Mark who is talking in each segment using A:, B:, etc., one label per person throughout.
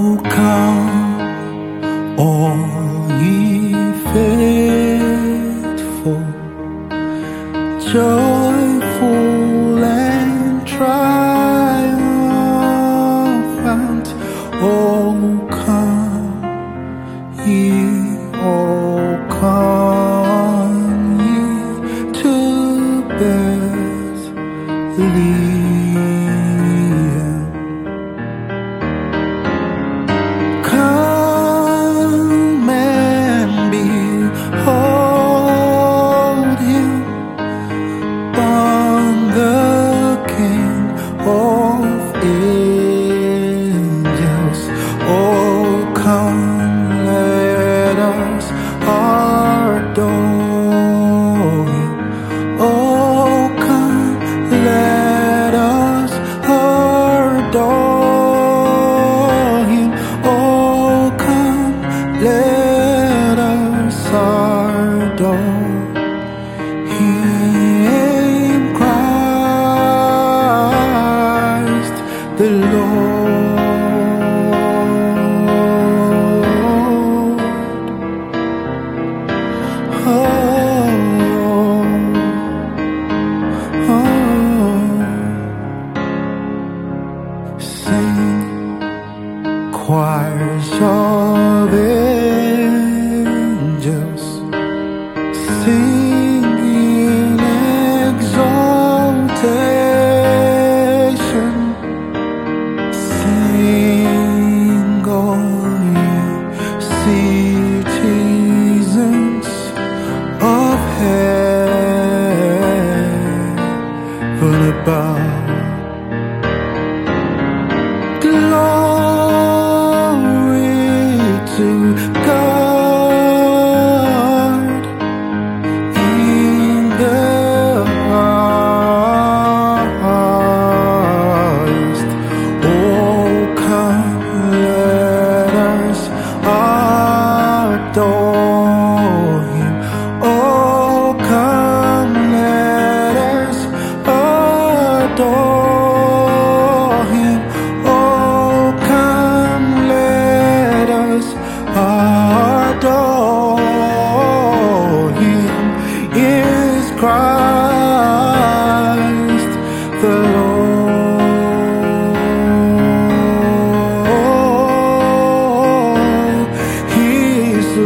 A: come, all ye faithful, joyful and triumphant. Oh, come ye, oh, come ye to Bethlehem. Come and behold him, born the King of angels. Oh, come, let us adore him. Oh, come, let us adore him. Oh, come, let us adore him, Christ the Lord. Sing, choirs of angels, sing in exaltation. Sing, all ye citizens of heaven above. Glory to God in the highest. Oh, come, let us adore him. Oh, come, let us adore him. Oh, come, let us adore him. Is Christ the Lord? He is the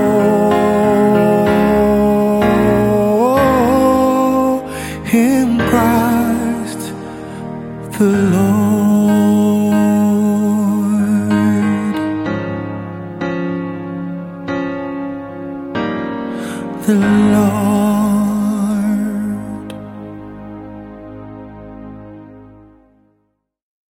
A: Lord. Him, Christ the Lord. The Lord.